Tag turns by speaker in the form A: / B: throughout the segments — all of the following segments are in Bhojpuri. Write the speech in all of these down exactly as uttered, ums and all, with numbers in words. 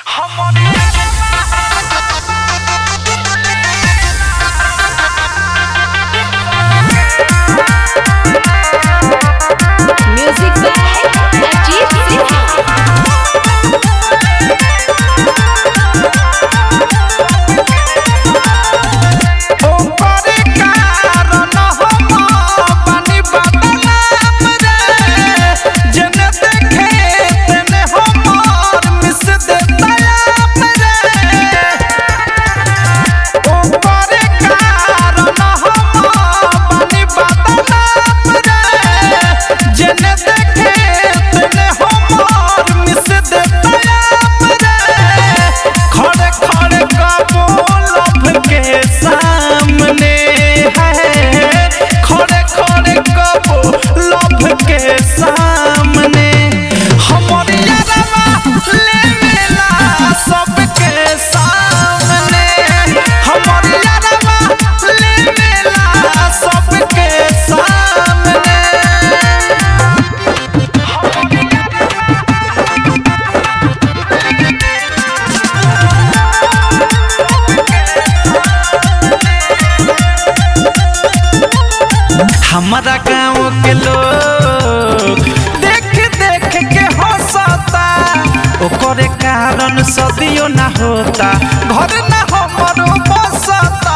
A: Music by Ajit
B: हमारा गाँव के लोग देख देख के हंसता, ओकरे कारण सदियों ना होता, घर ना हमरो बसता।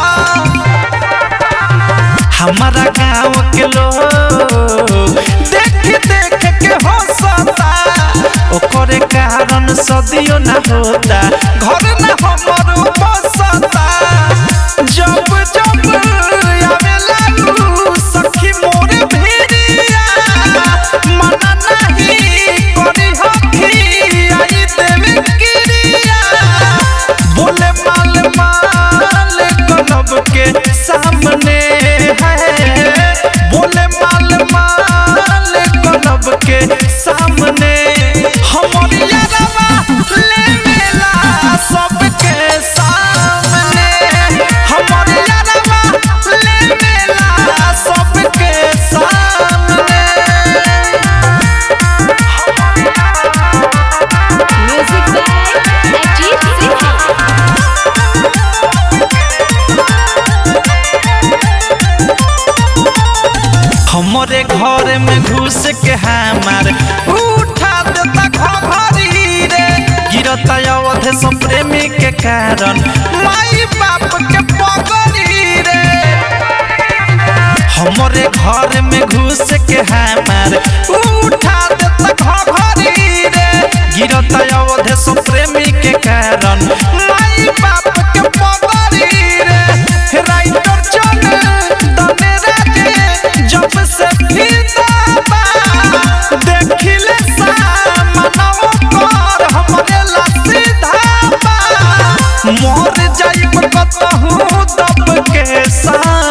B: हमारा गाँव के लोग देख देख के हंसता, ओकरे कारण सदियों ना होता, घर ना हमरो बसता। जब जब आवे लागू सखी मोर भेड़िया, मना नहीं करी हखी आई देवे किरिया। बोले माल माल गलब के सामने है, बोले माल माल गलब के सामने। हमारी यारवा ले मेला सबके सामने, हमारी यारवा ले मेला सबके सामने।
A: Music by Ajit
B: हमारे घर में घुस के हमार उठा देता घघरी रे, गिरता अवध से प्रेमी के कारण माई बाप के पगड़ी रे। हमारे घर में घुस के हमार उठा देता घघरी रे, गिरता अवध से प्रेमी के कारण माई बाप के पगड़ी रे। राइटर चल तने राजे जब से फिदा देखिले सामनवा पर हमरे ला सीधा बा, मर जाइब कतहु दब के सा